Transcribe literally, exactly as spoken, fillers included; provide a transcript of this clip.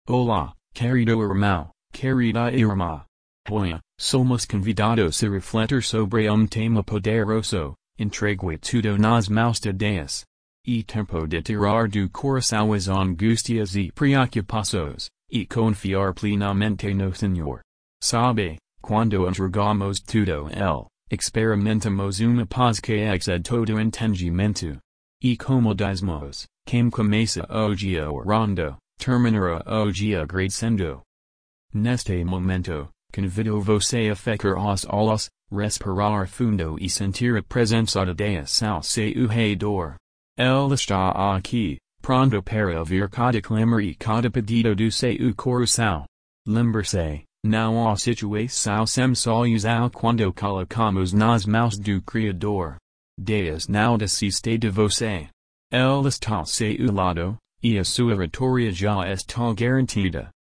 Olá, querido irmão, querida irmã. Hoy, somos convidados a refletir sobre um tema poderoso, entregue tudo nas mãos de Deus. E tempo de tirar do coração as angústias e preocupações, e confiar plenamente no Senhor. Sabe, quando entregamos tudo Ele, experimentamos uma paz que excede todo entendimento. E como dizemos, quem começa o dia orando, terminará o dia agradecendo. Neste momento, convido você a fechar os olhos, respirar fundo e sentir a presença de Deus ao seu redor. Ele está aqui, pronto para ouvir cada clamor e cada pedido do seu coração. Lembre-se, não há situação sem solução quando colocamos nas mãos do Criador. Deus não desiste de você. Ele está ao seu lado, e a sua vitória já está garantida.